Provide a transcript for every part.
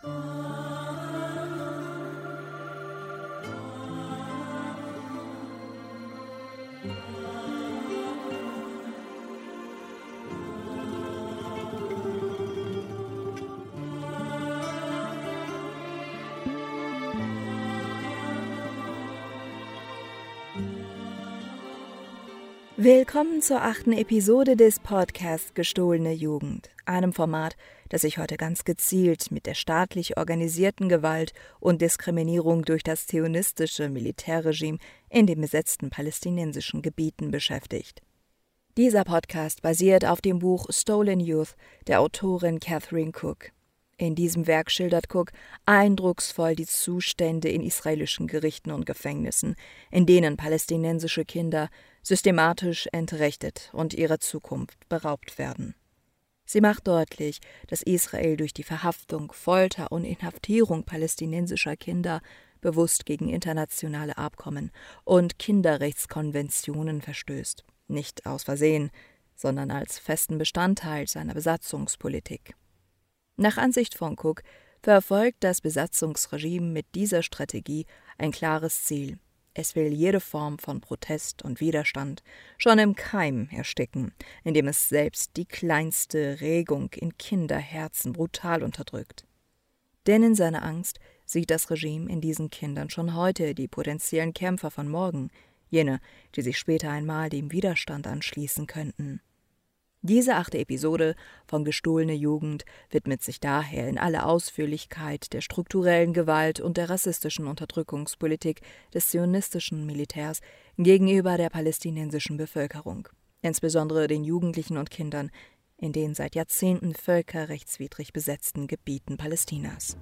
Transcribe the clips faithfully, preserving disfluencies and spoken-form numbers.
Willkommen zur achten Episode des Podcasts Gestohlene Jugend, einem Format, das sich heute ganz gezielt mit der staatlich organisierten Gewalt und Diskriminierung durch das zionistische Militärregime in den besetzten palästinensischen Gebieten beschäftigt. Dieser Podcast basiert auf dem Buch Stolen Youth der Autorin Catherine Cook. In diesem Werk schildert Cook eindrucksvoll die Zustände in israelischen Gerichten und Gefängnissen, in denen palästinensische Kinder systematisch entrechtet und ihrer Zukunft beraubt werden. Sie macht deutlich, dass Israel durch die Verhaftung, Folter und Inhaftierung palästinensischer Kinder bewusst gegen internationale Abkommen und Kinderrechtskonventionen verstößt, nicht aus Versehen, sondern als festen Bestandteil seiner Besatzungspolitik. Nach Ansicht von Cook verfolgt das Besatzungsregime mit dieser Strategie ein klares Ziel. Es will jede Form von Protest und Widerstand schon im Keim ersticken, indem es selbst die kleinste Regung in Kinderherzen brutal unterdrückt. Denn in seiner Angst sieht das Regime in diesen Kindern schon heute die potenziellen Kämpfer von morgen, jene, die sich später einmal dem Widerstand anschließen könnten. Diese achte Episode von Gestohlene Jugend widmet sich daher in aller Ausführlichkeit der strukturellen Gewalt und der rassistischen Unterdrückungspolitik des zionistischen Militärs gegenüber der palästinensischen Bevölkerung, insbesondere den Jugendlichen und Kindern in den seit Jahrzehnten völkerrechtswidrig besetzten Gebieten Palästinas.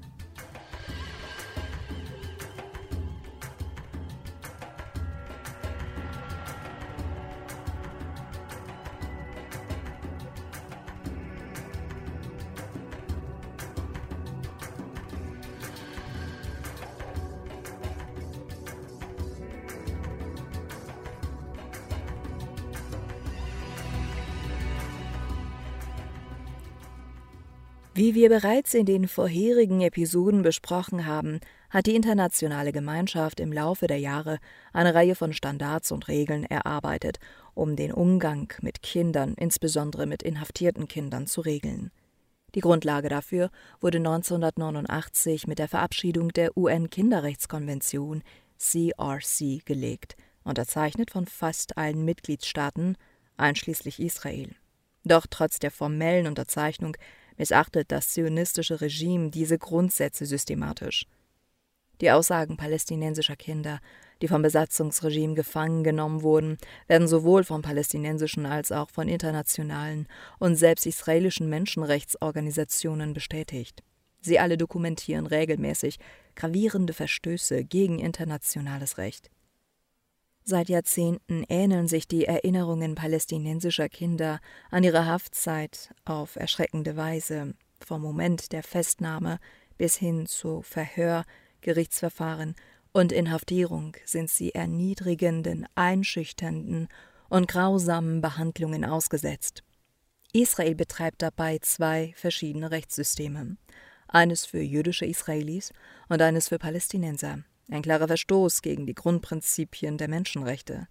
Wie wir bereits in den vorherigen Episoden besprochen haben, hat die internationale Gemeinschaft im Laufe der Jahre eine Reihe von Standards und Regeln erarbeitet, um den Umgang mit Kindern, insbesondere mit inhaftierten Kindern, zu regeln. Die Grundlage dafür wurde neunzehnhundertneunundachtzig mit der Verabschiedung der U N-Kinderrechtskonvention C R C gelegt, unterzeichnet von fast allen Mitgliedstaaten, einschließlich Israel. Doch trotz der formellen Unterzeichnung missachtet das zionistische Regime diese Grundsätze systematisch. Die Aussagen palästinensischer Kinder, die vom Besatzungsregime gefangen genommen wurden, werden sowohl von palästinensischen als auch von internationalen und selbst israelischen Menschenrechtsorganisationen bestätigt. Sie alle dokumentieren regelmäßig gravierende Verstöße gegen internationales Recht. Seit Jahrzehnten ähneln sich die Erinnerungen palästinensischer Kinder an ihre Haftzeit auf erschreckende Weise, vom Moment der Festnahme bis hin zu Verhör, Gerichtsverfahren und Inhaftierung sind sie erniedrigenden, einschüchternden und grausamen Behandlungen ausgesetzt. Israel betreibt dabei zwei verschiedene Rechtssysteme, eines für jüdische Israelis und eines für Palästinenser. Ein klarer Verstoß gegen die Grundprinzipien der Menschenrechte.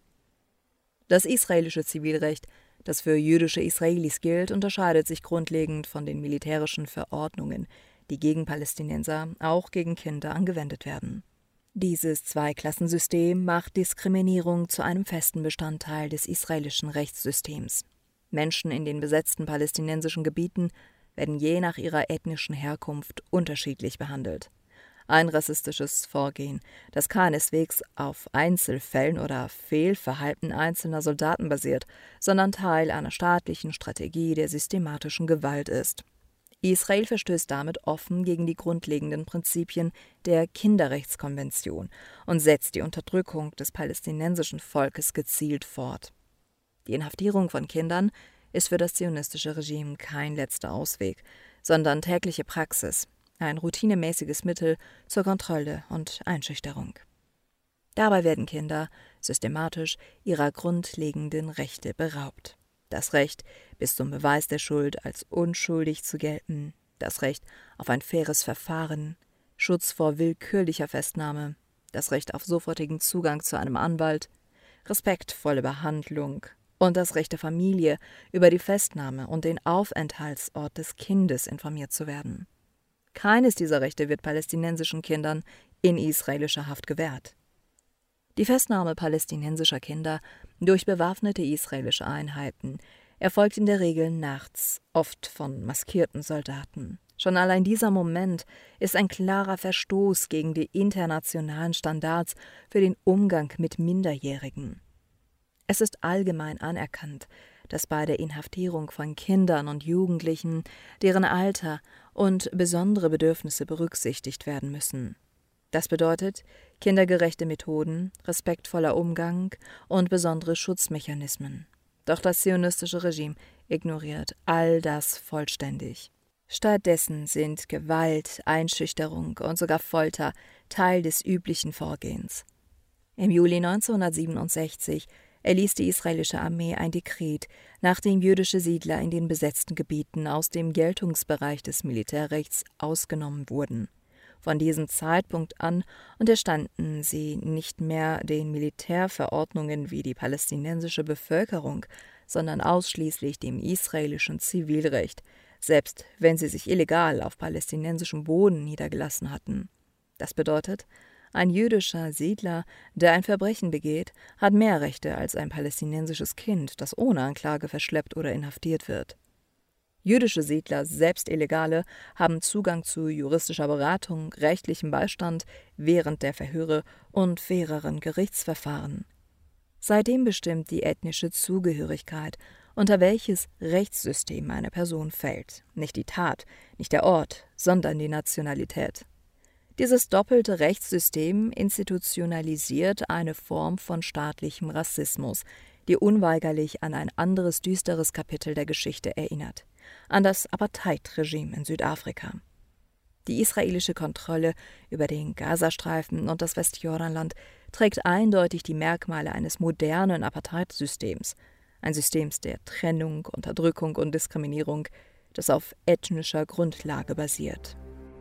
Das israelische Zivilrecht, das für jüdische Israelis gilt, unterscheidet sich grundlegend von den militärischen Verordnungen, die gegen Palästinenser, auch gegen Kinder, angewendet werden. Dieses Zweiklassensystem macht Diskriminierung zu einem festen Bestandteil des israelischen Rechtssystems. Menschen in den besetzten palästinensischen Gebieten werden je nach ihrer ethnischen Herkunft unterschiedlich behandelt. Ein rassistisches Vorgehen, das keineswegs auf Einzelfällen oder Fehlverhalten einzelner Soldaten basiert, sondern Teil einer staatlichen Strategie der systematischen Gewalt ist. Israel verstößt damit offen gegen die grundlegenden Prinzipien der Kinderrechtskonvention und setzt die Unterdrückung des palästinensischen Volkes gezielt fort. Die Inhaftierung von Kindern ist für das zionistische Regime kein letzter Ausweg, sondern tägliche Praxis, ein routinemäßiges Mittel zur Kontrolle und Einschüchterung. Dabei werden Kinder systematisch ihrer grundlegenden Rechte beraubt. Das Recht, bis zum Beweis der Schuld als unschuldig zu gelten, das Recht auf ein faires Verfahren, Schutz vor willkürlicher Festnahme, das Recht auf sofortigen Zugang zu einem Anwalt, respektvolle Behandlung und das Recht der Familie, über die Festnahme und den Aufenthaltsort des Kindes informiert zu werden. Keines dieser Rechte wird palästinensischen Kindern in israelischer Haft gewährt. Die Festnahme palästinensischer Kinder durch bewaffnete israelische Einheiten erfolgt in der Regel nachts, oft von maskierten Soldaten. Schon allein dieser Moment ist ein klarer Verstoß gegen die internationalen Standards für den Umgang mit Minderjährigen. Es ist allgemein anerkannt, dass bei der Inhaftierung von Kindern und Jugendlichen deren Alter und besondere Bedürfnisse berücksichtigt werden müssen. Das bedeutet kindergerechte Methoden, respektvoller Umgang und besondere Schutzmechanismen. Doch das zionistische Regime ignoriert all das vollständig. Stattdessen sind Gewalt, Einschüchterung und sogar Folter Teil des üblichen Vorgehens. Im Juli neunzehnhundertsiebenundsechzig erließ die israelische Armee ein Dekret, nach dem jüdische Siedler in den besetzten Gebieten aus dem Geltungsbereich des Militärrechts ausgenommen wurden. Von diesem Zeitpunkt an unterstanden sie nicht mehr den Militärverordnungen wie die palästinensische Bevölkerung, sondern ausschließlich dem israelischen Zivilrecht, selbst wenn sie sich illegal auf palästinensischem Boden niedergelassen hatten. Das bedeutet, ein jüdischer Siedler, der ein Verbrechen begeht, hat mehr Rechte als ein palästinensisches Kind, das ohne Anklage verschleppt oder inhaftiert wird. Jüdische Siedler, selbst Illegale, haben Zugang zu juristischer Beratung, rechtlichem Beistand während der Verhöre und faireren Gerichtsverfahren. Seitdem bestimmt die ethnische Zugehörigkeit, unter welches Rechtssystem eine Person fällt. Nicht die Tat, nicht der Ort, sondern die Nationalität. Dieses doppelte Rechtssystem institutionalisiert eine Form von staatlichem Rassismus, die unweigerlich an ein anderes düsteres Kapitel der Geschichte erinnert, an das Apartheid-Regime in Südafrika. Die israelische Kontrolle über den Gazastreifen und das Westjordanland trägt eindeutig die Merkmale eines modernen Apartheid-Systems, ein System der Trennung, Unterdrückung und Diskriminierung, das auf ethnischer Grundlage basiert.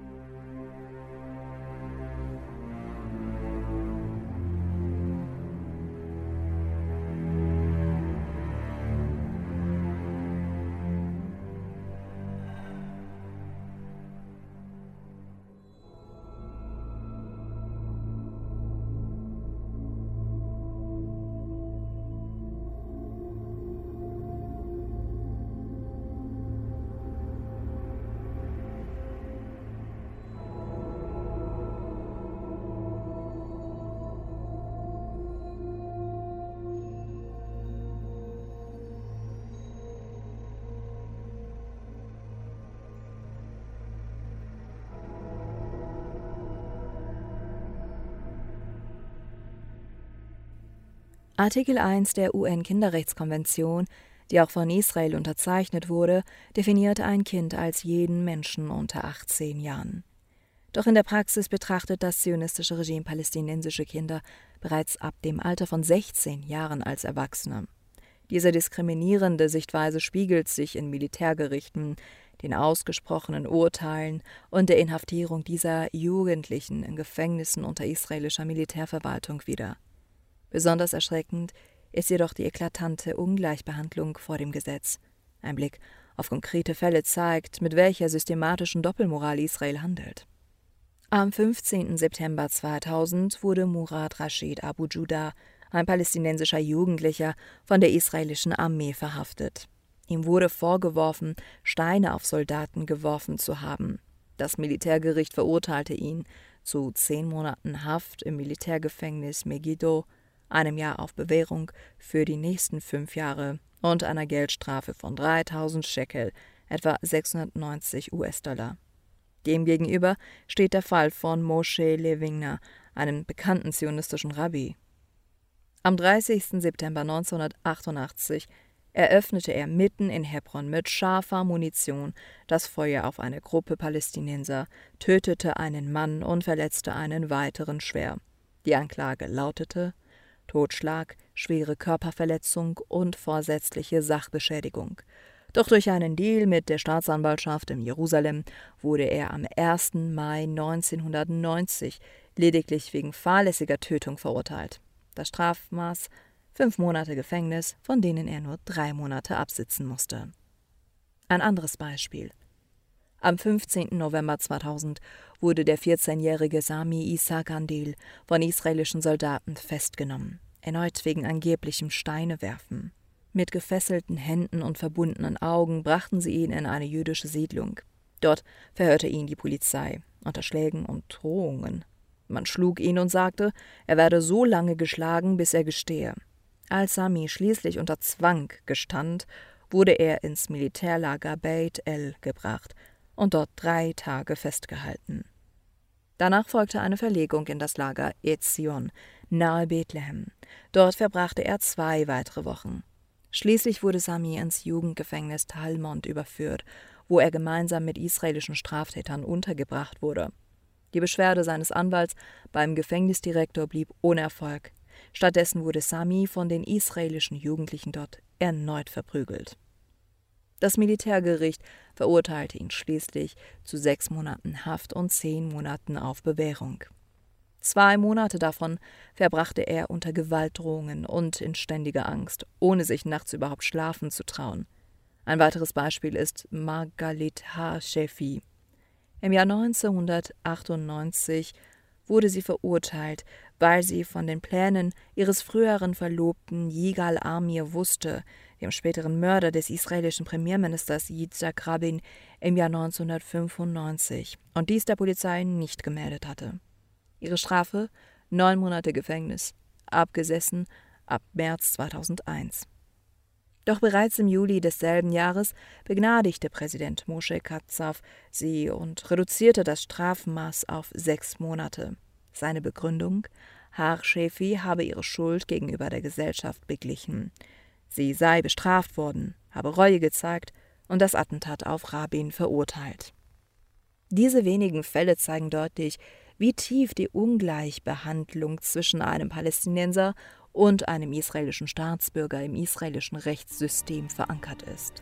Artikel eins der U N-Kinderrechtskonvention, die auch von Israel unterzeichnet wurde, definiert ein Kind als jeden Menschen unter achtzehn Jahren. Doch in der Praxis betrachtet das zionistische Regime palästinensische Kinder bereits ab dem Alter von sechzehn Jahren als Erwachsene. Diese diskriminierende Sichtweise spiegelt sich in Militärgerichten, den ausgesprochenen Urteilen und der Inhaftierung dieser Jugendlichen in Gefängnissen unter israelischer Militärverwaltung wider. Besonders erschreckend ist jedoch die eklatante Ungleichbehandlung vor dem Gesetz. Ein Blick auf konkrete Fälle zeigt, mit welcher systematischen Doppelmoral Israel handelt. Am fünfzehnten September zweitausend wurde Murad Rashid Abu Judah, ein palästinensischer Jugendlicher, von der israelischen Armee verhaftet. Ihm wurde vorgeworfen, Steine auf Soldaten geworfen zu haben. Das Militärgericht verurteilte ihn zu zehn Monaten Haft im Militärgefängnis Megiddo, einem Jahr auf Bewährung für die nächsten fünf Jahre und einer Geldstrafe von dreitausend Shekel, etwa sechshundertneunzig US-Dollar. Demgegenüber steht der Fall von Moshe Lewingner, einem bekannten zionistischen Rabbi. Am dreißigsten September neunzehnhundertachtundachtzig eröffnete er mitten in Hebron mit scharfer Munition das Feuer auf eine Gruppe Palästinenser, tötete einen Mann und verletzte einen weiteren schwer. Die Anklage lautete Totschlag, schwere Körperverletzung und vorsätzliche Sachbeschädigung. Doch durch einen Deal mit der Staatsanwaltschaft in Jerusalem wurde er am ersten Mai neunzehnhundertneunzig lediglich wegen fahrlässiger Tötung verurteilt. Das Strafmaß fünf Monate Gefängnis, von denen er nur drei Monate absitzen musste. Ein anderes Beispiel. Am fünfzehnten November zweitausend wurde der vierzehnjährige Sami Issa Kandil von israelischen Soldaten festgenommen, erneut wegen angeblichem Steinewerfen. Mit gefesselten Händen und verbundenen Augen brachten sie ihn in eine jüdische Siedlung. Dort verhörte ihn die Polizei unter Schlägen und Drohungen. Man schlug ihn und sagte, er werde so lange geschlagen, bis er gestehe. Als Sami schließlich unter Zwang gestand, wurde er ins Militärlager Beit El gebracht und dort drei Tage festgehalten. Danach folgte eine Verlegung in das Lager Etzion, nahe Bethlehem. Dort verbrachte er zwei weitere Wochen. Schließlich wurde Sami ins Jugendgefängnis Talmont überführt, wo er gemeinsam mit israelischen Straftätern untergebracht wurde. Die Beschwerde seines Anwalts beim Gefängnisdirektor blieb ohne Erfolg. Stattdessen wurde Sami von den israelischen Jugendlichen dort erneut verprügelt. Das Militärgericht verurteilte ihn schließlich zu sechs Monaten Haft und zehn Monaten auf Bewährung. Zwei Monate davon verbrachte er unter Gewaltdrohungen und in ständiger Angst, ohne sich nachts überhaupt schlafen zu trauen. Ein weiteres Beispiel ist Margalit Ha-Shefi. Im Jahr neunzehnhundertachtundneunzig wurde sie verurteilt, weil sie von den Plänen ihres früheren Verlobten Yigal Amir wusste, dem späteren Mörder des israelischen Premierministers Yitzhak Rabin im Jahr neunzehnhundertfünfundneunzig, und dies der Polizei nicht gemeldet hatte. Ihre Strafe? Neun Monate Gefängnis, abgesessen ab März zweitausendeins. Doch bereits im Juli desselben Jahres begnadigte Präsident Moshe Katsav sie und reduzierte das Strafmaß auf sechs Monate. Seine Begründung? Har-Shefi habe ihre Schuld gegenüber der Gesellschaft beglichen. Sie sei bestraft worden, habe Reue gezeigt und das Attentat auf Rabin verurteilt. Diese wenigen Fälle zeigen deutlich, wie tief die Ungleichbehandlung zwischen einem Palästinenser und einem israelischen Staatsbürger im israelischen Rechtssystem verankert ist.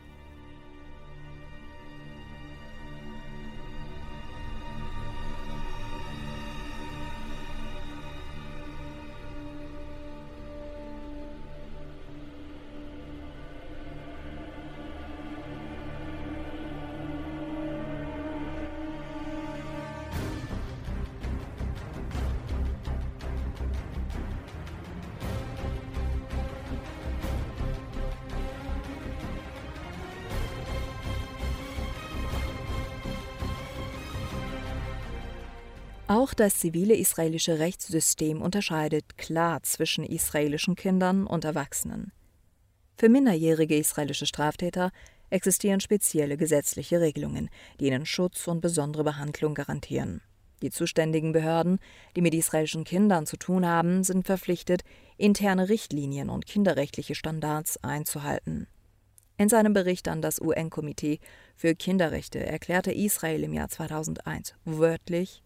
Auch das zivile israelische Rechtssystem unterscheidet klar zwischen israelischen Kindern und Erwachsenen. Für minderjährige israelische Straftäter existieren spezielle gesetzliche Regelungen, die ihnen Schutz und besondere Behandlung garantieren. Die zuständigen Behörden, die mit israelischen Kindern zu tun haben, sind verpflichtet, interne Richtlinien und kinderrechtliche Standards einzuhalten. In seinem Bericht an das U N-Komitee für Kinderrechte erklärte Israel im Jahr zweitausendeins wörtlich: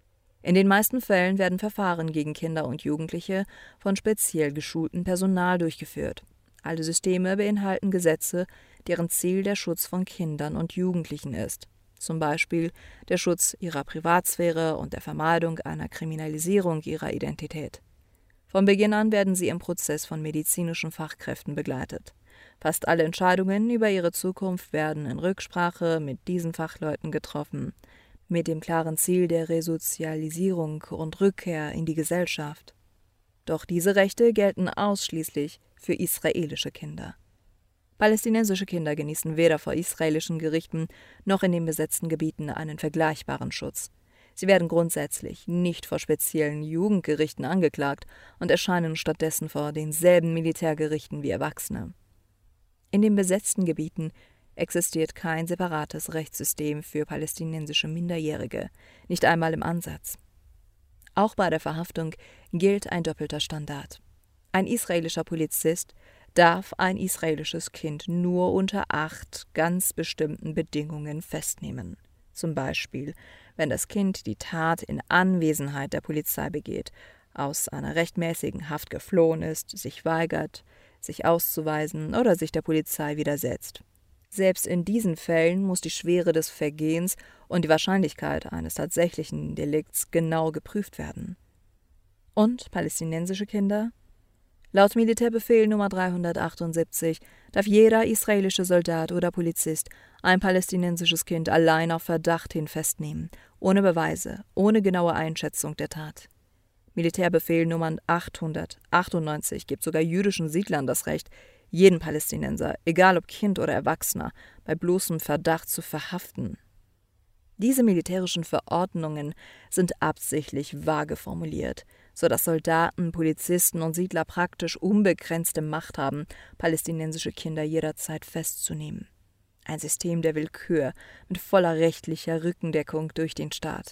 In den meisten Fällen werden Verfahren gegen Kinder und Jugendliche von speziell geschultem Personal durchgeführt. Alle Systeme beinhalten Gesetze, deren Ziel der Schutz von Kindern und Jugendlichen ist, zum Beispiel der Schutz ihrer Privatsphäre und der Vermeidung einer Kriminalisierung ihrer Identität. Von Beginn an werden sie im Prozess von medizinischen Fachkräften begleitet. Fast alle Entscheidungen über ihre Zukunft werden in Rücksprache mit diesen Fachleuten getroffen, mit dem klaren Ziel der Resozialisierung und Rückkehr in die Gesellschaft. Doch diese Rechte gelten ausschließlich für israelische Kinder. Palästinensische Kinder genießen weder vor israelischen Gerichten noch in den besetzten Gebieten einen vergleichbaren Schutz. Sie werden grundsätzlich nicht vor speziellen Jugendgerichten angeklagt und erscheinen stattdessen vor denselben Militärgerichten wie Erwachsene. In den besetzten Gebieten existiert kein separates Rechtssystem für palästinensische Minderjährige, nicht einmal im Ansatz. Auch bei der Verhaftung gilt ein doppelter Standard. Ein israelischer Polizist darf ein israelisches Kind nur unter acht ganz bestimmten Bedingungen festnehmen. Zum Beispiel, wenn das Kind die Tat in Anwesenheit der Polizei begeht, aus einer rechtmäßigen Haft geflohen ist, sich weigert, sich auszuweisen oder sich der Polizei widersetzt. Selbst in diesen Fällen muss die Schwere des Vergehens und die Wahrscheinlichkeit eines tatsächlichen Delikts genau geprüft werden. Und palästinensische Kinder? Laut Militärbefehl Nummer dreihundertachtundsiebzig darf jeder israelische Soldat oder Polizist ein palästinensisches Kind allein auf Verdacht hin festnehmen, ohne Beweise, ohne genaue Einschätzung der Tat. Militärbefehl Nummer achthundertachtundneunzig gibt sogar jüdischen Siedlern das Recht, jeden Palästinenser, egal ob Kind oder Erwachsener, bei bloßem Verdacht zu verhaften. Diese militärischen Verordnungen sind absichtlich vage formuliert, sodass Soldaten, Polizisten und Siedler praktisch unbegrenzte Macht haben, palästinensische Kinder jederzeit festzunehmen. Ein System der Willkür mit voller rechtlicher Rückendeckung durch den Staat.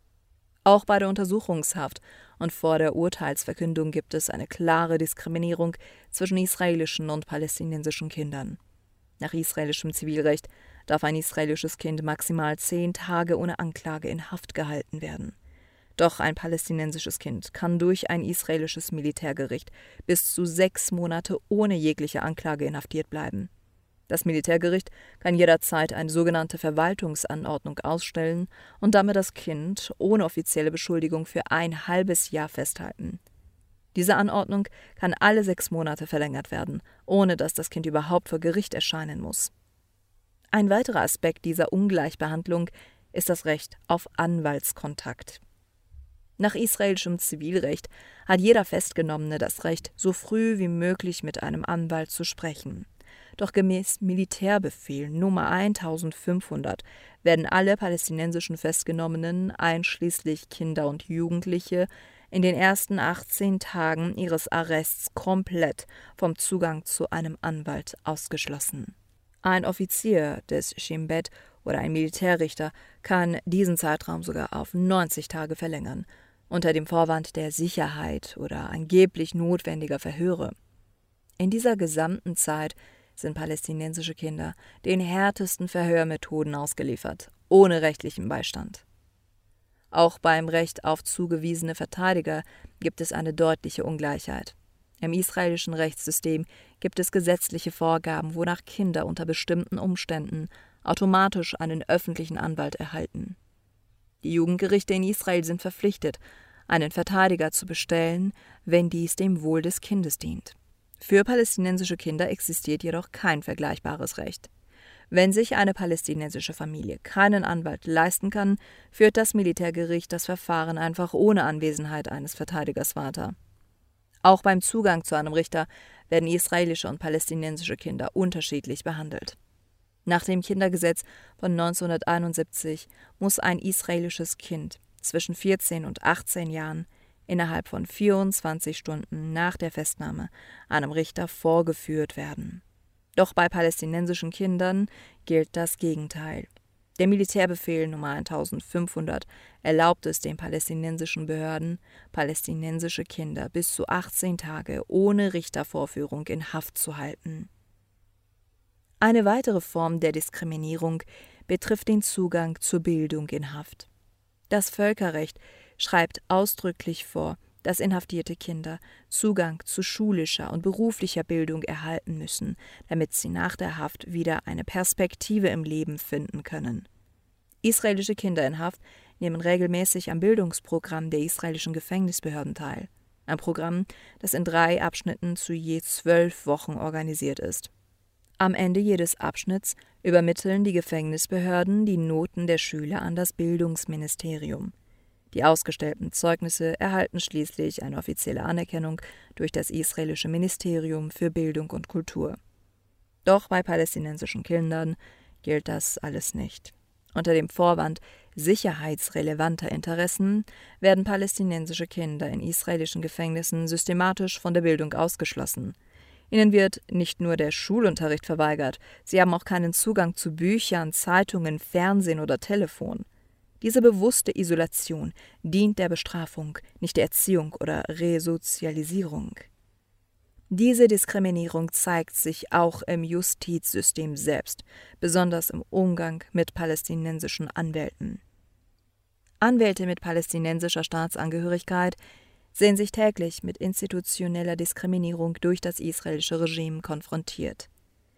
Auch bei der Untersuchungshaft und vor der Urteilsverkündung gibt es eine klare Diskriminierung zwischen israelischen und palästinensischen Kindern. Nach israelischem Zivilrecht darf ein israelisches Kind maximal zehn Tage ohne Anklage in Haft gehalten werden. Doch ein palästinensisches Kind kann durch ein israelisches Militärgericht bis zu sechs Monate ohne jegliche Anklage inhaftiert bleiben. Das Militärgericht kann jederzeit eine sogenannte Verwaltungsanordnung ausstellen und damit das Kind ohne offizielle Beschuldigung für ein halbes Jahr festhalten. Diese Anordnung kann alle sechs Monate verlängert werden, ohne dass das Kind überhaupt vor Gericht erscheinen muss. Ein weiterer Aspekt dieser Ungleichbehandlung ist das Recht auf Anwaltskontakt. Nach israelischem Zivilrecht hat jeder Festgenommene das Recht, so früh wie möglich mit einem Anwalt zu sprechen. Doch gemäß Militärbefehl Nummer eintausendfünfhundert werden alle palästinensischen Festgenommenen, einschließlich Kinder und Jugendliche, in den ersten achtzehn Tagen ihres Arrests komplett vom Zugang zu einem Anwalt ausgeschlossen. Ein Offizier des Shin Bet oder ein Militärrichter kann diesen Zeitraum sogar auf neunzig Tage verlängern, unter dem Vorwand der Sicherheit oder angeblich notwendiger Verhöre. In dieser gesamten Zeit sind palästinensische Kinder den härtesten Verhörmethoden ausgeliefert, ohne rechtlichen Beistand. Auch beim Recht auf zugewiesene Verteidiger gibt es eine deutliche Ungleichheit. Im israelischen Rechtssystem gibt es gesetzliche Vorgaben, wonach Kinder unter bestimmten Umständen automatisch einen öffentlichen Anwalt erhalten. Die Jugendgerichte in Israel sind verpflichtet, einen Verteidiger zu bestellen, wenn dies dem Wohl des Kindes dient. Für palästinensische Kinder existiert jedoch kein vergleichbares Recht. Wenn sich eine palästinensische Familie keinen Anwalt leisten kann, führt das Militärgericht das Verfahren einfach ohne Anwesenheit eines Verteidigers weiter. Auch beim Zugang zu einem Richter werden israelische und palästinensische Kinder unterschiedlich behandelt. Nach dem Kindergesetz von neunzehnhunderteinundsiebzig muss ein israelisches Kind zwischen vierzehn und achtzehn Jahren innerhalb von vierundzwanzig Stunden nach der Festnahme einem Richter vorgeführt werden. Doch bei palästinensischen Kindern gilt das Gegenteil. Der Militärbefehl Nummer eintausendfünfhundert erlaubt es den palästinensischen Behörden, palästinensische Kinder bis zu achtzehn Tage ohne Richtervorführung in Haft zu halten. Eine weitere Form der Diskriminierung betrifft den Zugang zur Bildung in Haft. Das Völkerrecht schreibt ausdrücklich vor, dass inhaftierte Kinder Zugang zu schulischer und beruflicher Bildung erhalten müssen, damit sie nach der Haft wieder eine Perspektive im Leben finden können. Israelische Kinder in Haft nehmen regelmäßig am Bildungsprogramm der israelischen Gefängnisbehörden teil. Ein Programm, das in drei Abschnitten zu je zwölf Wochen organisiert ist. Am Ende jedes Abschnitts übermitteln die Gefängnisbehörden die Noten der Schüler an das Bildungsministerium. Die ausgestellten Zeugnisse erhalten schließlich eine offizielle Anerkennung durch das israelische Ministerium für Bildung und Kultur. Doch bei palästinensischen Kindern gilt das alles nicht. Unter dem Vorwand sicherheitsrelevanter Interessen werden palästinensische Kinder in israelischen Gefängnissen systematisch von der Bildung ausgeschlossen. Ihnen wird nicht nur der Schulunterricht verweigert, sie haben auch keinen Zugang zu Büchern, Zeitungen, Fernsehen oder Telefon. Diese bewusste Isolation dient der Bestrafung, nicht der Erziehung oder Resozialisierung. Diese Diskriminierung zeigt sich auch im Justizsystem selbst, besonders im Umgang mit palästinensischen Anwälten. Anwälte mit palästinensischer Staatsangehörigkeit sehen sich täglich mit institutioneller Diskriminierung durch das israelische Regime konfrontiert.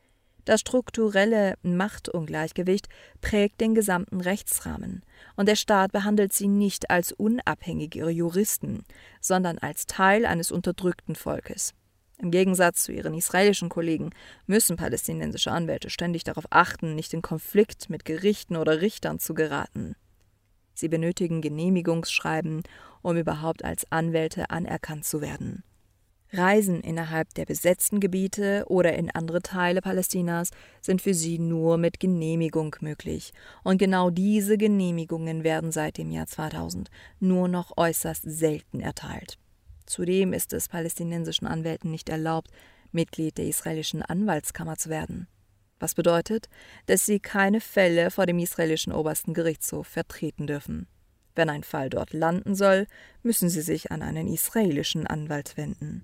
Das strukturelle Machtungleichgewicht prägt den gesamten Rechtsrahmen, und der Staat behandelt sie nicht als unabhängige Juristen, sondern als Teil eines unterdrückten Volkes. Im Gegensatz zu ihren israelischen Kollegen müssen palästinensische Anwälte ständig darauf achten, nicht in Konflikt mit Gerichten oder Richtern zu geraten. Sie benötigen Genehmigungsschreiben, um überhaupt als Anwälte anerkannt zu werden. Reisen innerhalb der besetzten Gebiete oder in andere Teile Palästinas sind für sie nur mit Genehmigung möglich. Und genau diese Genehmigungen werden seit dem Jahr zweitausend nur noch äußerst selten erteilt. Zudem ist es palästinensischen Anwälten nicht erlaubt, Mitglied der israelischen Anwaltskammer zu werden. Was bedeutet, dass sie keine Fälle vor dem israelischen obersten Gerichtshof vertreten dürfen. Wenn ein Fall dort landen soll, müssen sie sich an einen israelischen Anwalt wenden.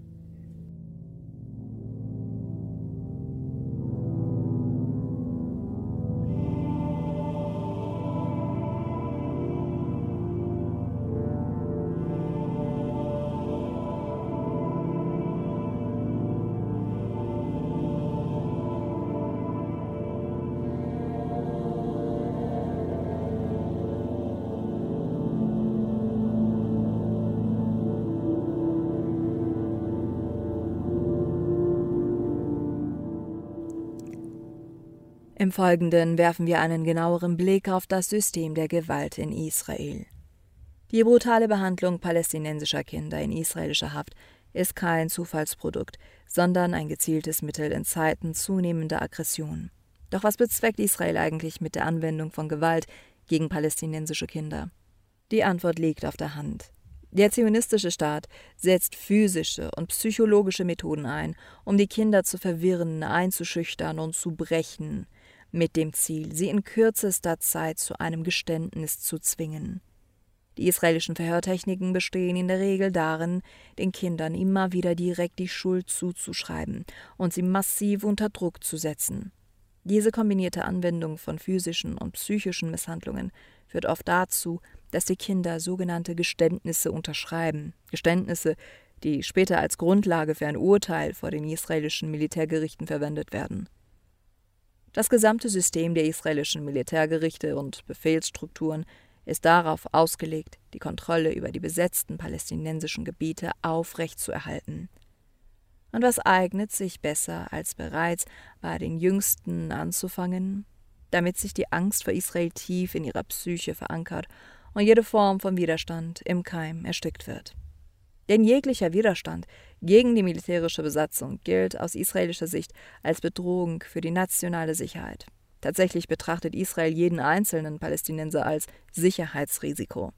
Im Folgenden werfen wir einen genaueren Blick auf das System der Gewalt in Israel. Die brutale Behandlung palästinensischer Kinder in israelischer Haft ist kein Zufallsprodukt, sondern ein gezieltes Mittel in Zeiten zunehmender Aggression. Doch was bezweckt Israel eigentlich mit der Anwendung von Gewalt gegen palästinensische Kinder? Die Antwort liegt auf der Hand. Der zionistische Staat setzt physische und psychologische Methoden ein, um die Kinder zu verwirren, einzuschüchtern und zu brechen, mit dem Ziel, sie in kürzester Zeit zu einem Geständnis zu zwingen. Die israelischen Verhörtechniken bestehen in der Regel darin, den Kindern immer wieder direkt die Schuld zuzuschreiben und sie massiv unter Druck zu setzen. Diese kombinierte Anwendung von physischen und psychischen Misshandlungen führt oft dazu, dass die Kinder sogenannte Geständnisse unterschreiben, Geständnisse, die später als Grundlage für ein Urteil vor den israelischen Militärgerichten verwendet werden. Das gesamte System der israelischen Militärgerichte und Befehlsstrukturen ist darauf ausgelegt, die Kontrolle über die besetzten palästinensischen Gebiete aufrechtzuerhalten. Und was eignet sich besser, als bereits bei den Jüngsten anzufangen, damit sich die Angst vor Israel tief in ihrer Psyche verankert und jede Form von Widerstand im Keim erstickt wird. Denn jeglicher Widerstand gegen die militärische Besatzung gilt aus israelischer Sicht als Bedrohung für die nationale Sicherheit. Tatsächlich betrachtet Israel jeden einzelnen Palästinenser als Sicherheitsrisiko.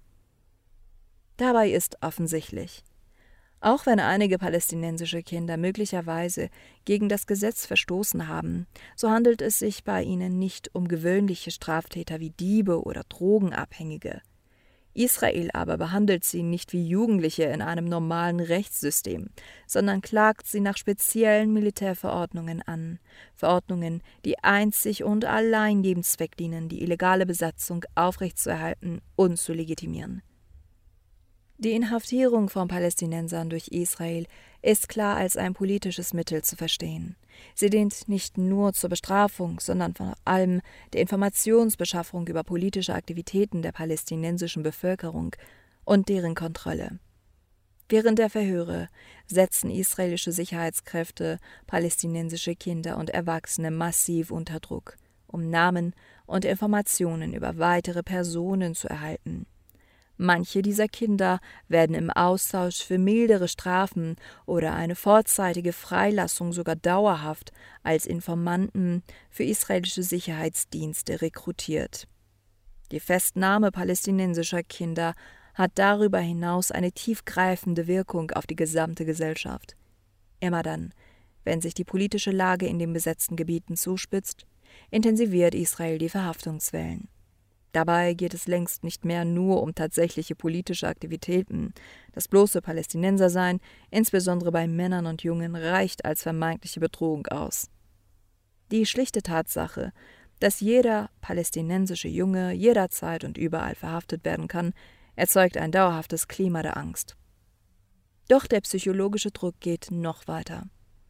Dabei ist offensichtlich, auch wenn einige palästinensische Kinder möglicherweise gegen das Gesetz verstoßen haben, so handelt es sich bei ihnen nicht um gewöhnliche Straftäter wie Diebe oder Drogenabhängige. Israel aber behandelt sie nicht wie Jugendliche in einem normalen Rechtssystem, sondern klagt sie nach speziellen Militärverordnungen an, Verordnungen, die einzig und allein dem Zweck dienen, die illegale Besatzung aufrechtzuerhalten und zu legitimieren. Die Inhaftierung von Palästinensern durch Israel ist klar als ein politisches Mittel zu verstehen. Sie dient nicht nur zur Bestrafung, sondern vor allem der Informationsbeschaffung über politische Aktivitäten der palästinensischen Bevölkerung und deren Kontrolle. Während der Verhöre setzen israelische Sicherheitskräfte palästinensische Kinder und Erwachsene massiv unter Druck, um Namen und Informationen über weitere Personen zu erhalten. Manche dieser Kinder werden im Austausch für mildere Strafen oder eine vorzeitige Freilassung sogar dauerhaft als Informanten für israelische Sicherheitsdienste rekrutiert. Die Festnahme palästinensischer Kinder hat darüber hinaus eine tiefgreifende Wirkung auf die gesamte Gesellschaft. Immer dann, wenn sich die politische Lage in den besetzten Gebieten zuspitzt, intensiviert Israel die Verhaftungswellen. Dabei geht es längst nicht mehr nur um tatsächliche politische Aktivitäten. Das bloße Palästinensersein, insbesondere bei Männern und Jungen, reicht als vermeintliche Bedrohung aus. Die schlichte Tatsache, dass jeder palästinensische Junge jederzeit und überall verhaftet werden kann, erzeugt ein dauerhaftes Klima der Angst. Doch der psychologische Druck geht noch weiter.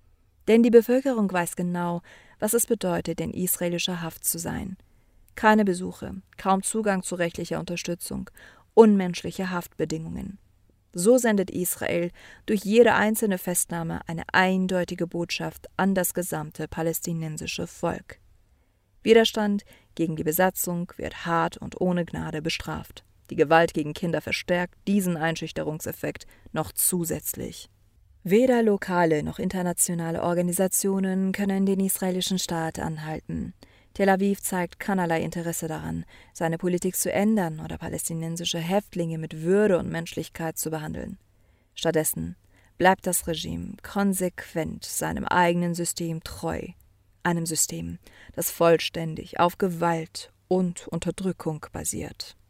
Denn die Bevölkerung weiß genau, was es bedeutet, in israelischer Haft zu sein. Keine Besuche, kaum Zugang zu rechtlicher Unterstützung, unmenschliche Haftbedingungen. So sendet Israel durch jede einzelne Festnahme eine eindeutige Botschaft an das gesamte palästinensische Volk. Widerstand gegen die Besatzung wird hart und ohne Gnade bestraft. Die Gewalt gegen Kinder verstärkt diesen Einschüchterungseffekt noch zusätzlich. Weder lokale noch internationale Organisationen können den israelischen Staat anhalten. Tel Aviv zeigt keinerlei Interesse daran, seine Politik zu ändern oder palästinensische Häftlinge mit Würde und Menschlichkeit zu behandeln. Stattdessen bleibt das Regime konsequent seinem eigenen System treu. Einem System, das vollständig auf Gewalt und Unterdrückung basiert.